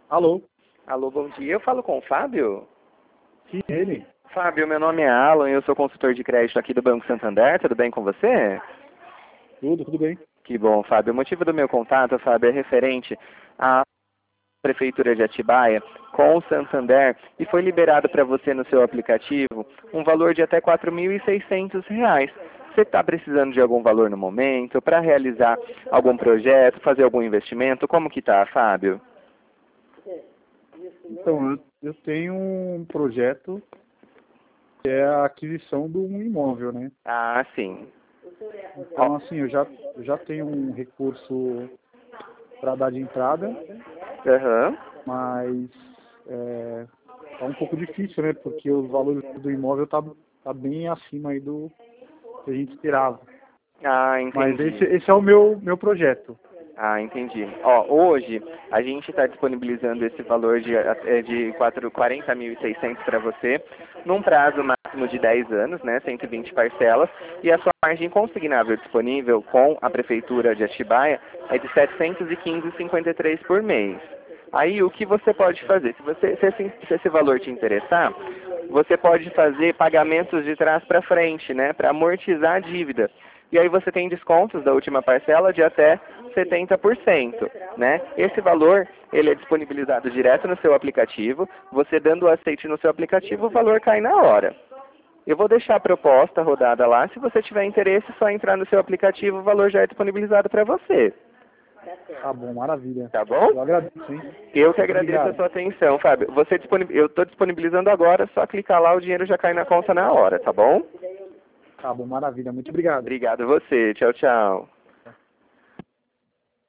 Alô? Alô, bom dia. Eu falo com o Fábio? Sim, ele. Fábio, meu nome é Alan e eu sou consultor de crédito aqui do Banco Santander. Tudo bem com você? Tudo bem. Que bom, Fábio. O motivo do meu contato, Fábio, é referente à Prefeitura de Atibaia com o Santander e foi liberado para você no seu aplicativo um valor de até R$ 4.600. Você está precisando de algum valor no momento para realizar algum projeto, fazer algum investimento? Como que tá, Fábio? Então, eu tenho um projeto que é a aquisição de um imóvel, né? Ah, sim. Então, assim, eu já tenho um recurso para dar de entrada, Aham. mas tá um pouco difícil, né? Porque os valores do imóvel tá bem acima aí do que a gente esperava. Ah, Mas entendi. esse é o meu projeto. Ah, entendi. Ó, hoje a gente está disponibilizando esse valor de 40.600 para você, num prazo máximo de 10 anos, né, 120 parcelas, e a sua margem consignável disponível com a Prefeitura de Atibaia é de R$ 715,53 por mês. Aí o que você pode fazer? Se esse valor te interessar, você pode fazer pagamentos de trás para frente, né, para amortizar a dívida. E aí você tem descontos da última parcela de até 70%, né? Esse valor, ele é disponibilizado direto no seu aplicativo. Você dando o aceite no seu aplicativo, o valor cai na hora. Eu vou deixar a proposta rodada lá. Se você tiver interesse, é só entrar no seu aplicativo, o valor já é disponibilizado para você. Tá bom, maravilha. Tá bom? Eu agradeço, hein? Eu que Muito agradeço a obrigado. sua atenção, Fábio. Eu estou disponibilizando agora, só clicar lá, o dinheiro já cai na conta na hora, tá bom? Tá bom, maravilha. Muito obrigado. Obrigado a você. Tchau, tchau.